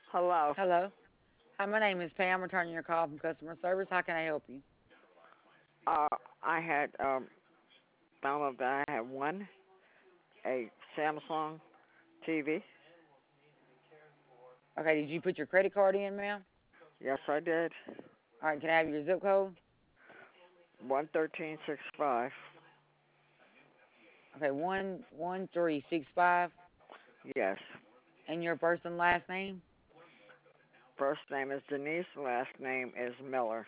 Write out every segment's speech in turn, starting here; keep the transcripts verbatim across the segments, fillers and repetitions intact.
Hello. Hello. Hi, my name is Pam. Returning your call from customer service. How can I help you? Uh, I had um found out that I had won a Samsung T V. Okay, did you put your credit card in, ma'am? Yes, I did. All right, can I have your zip code? One thirteen six five. Okay, one one three six five. Yes. And your first and last name? First name is Denise. Last name is Miller.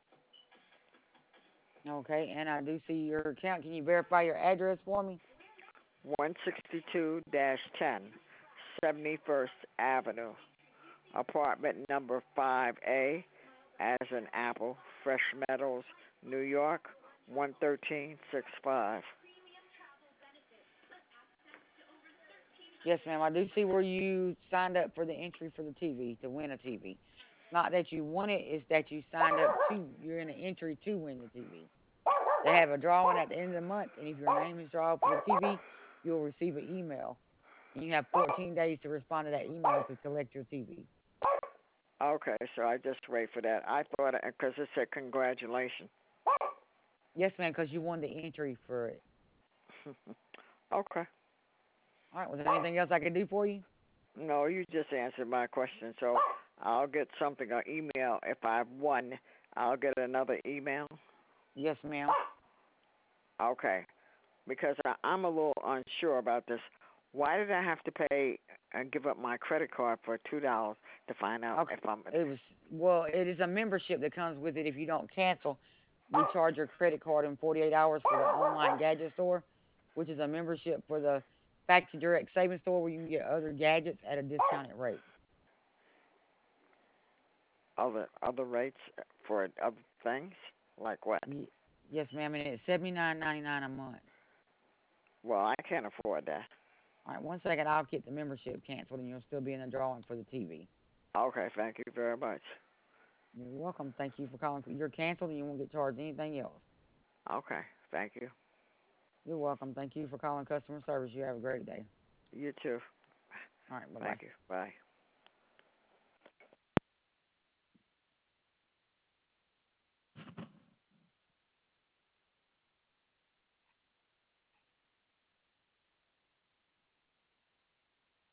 Okay, and I do see your account. Can you verify your address for me? One sixty two dash ten, seventy first Avenue, apartment number five A, as in Apple, Fresh Meadows, New York. One thirteen six five. Yes, ma'am. I do see where you signed up for the entry for the T V to win a T V. It's not that you won it; it's that you signed up to. You're in an entry to win the T V. They have a drawing at the end of the month, and if your name is drawn for the T V, you'll receive an email. And you have fourteen days to respond to that email to collect your T V. Okay, so I just wait for that. I thought because it said congratulations. Yes, ma'am, because you won the entry for it. Okay. All right, was there anything else I could do for you? No, you just answered my question. So I'll get something on email if I've won. I'll get another email. Yes, ma'am. Okay. Because I, I'm a little unsure about this. Why did I have to pay and give up my credit card for two dollars to find out Okay. if I'm? It was well, it is a membership that comes with it. If you don't cancel, we charge your credit card in forty-eight hours for the online gadget store, which is a membership for the Factory Direct Savings Store where you can get other gadgets at a discounted rate. Other other rates for other things? Like what? Ye- Yes, ma'am, and it's seventy-nine ninety-nine a month. Well, I can't afford that. All right, one second, I'll get the membership canceled, and you'll still be in the drawing for the T V. Okay, thank you very much. You're welcome. Thank you for calling. You're canceled, and you won't get charged anything else. Okay, thank you. You're welcome. Thank you for calling customer service. You have a great day. You too. All right, bye bye. Thank you. Bye.